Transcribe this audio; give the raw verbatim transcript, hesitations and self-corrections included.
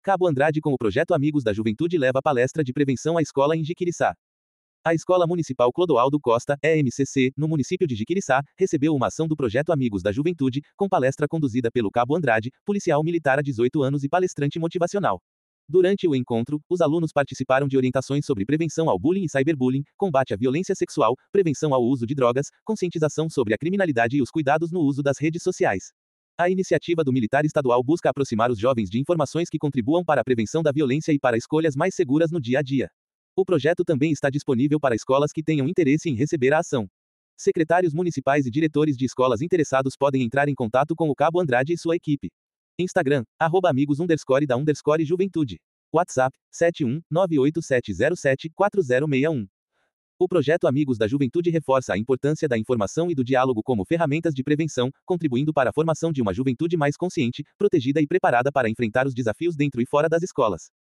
Cabo Andrade com o projeto Amigos da Juventude leva palestra de prevenção à escola em Jiquiriçá. A Escola Municipal Clodoaldo Costa, E M C C, no município de Jiquiriçá, recebeu uma ação do projeto Amigos da Juventude, com palestra conduzida pelo Cabo Andrade, policial militar há dezoito anos e palestrante motivacional. Durante o encontro, os alunos participaram de orientações sobre prevenção ao bullying e cyberbullying, combate à violência sexual, prevenção ao uso de drogas, conscientização sobre a criminalidade e os cuidados no uso das redes sociais. A iniciativa do militar estadual busca aproximar os jovens de informações que contribuam para a prevenção da violência e para escolhas mais seguras no dia a dia. O projeto também está disponível para escolas que tenham interesse em receber a ação. Secretários municipais e diretores de escolas interessados podem entrar em contato com o Cabo Andrade e sua equipe. Instagram, arroba amigos underscore da underscore juventude. WhatsApp, sete um nove oito sete zero sete quatro zero seis um. O projeto Amigos da Juventude reforça a importância da informação e do diálogo como ferramentas de prevenção, contribuindo para a formação de uma juventude mais consciente, protegida e preparada para enfrentar os desafios dentro e fora das escolas.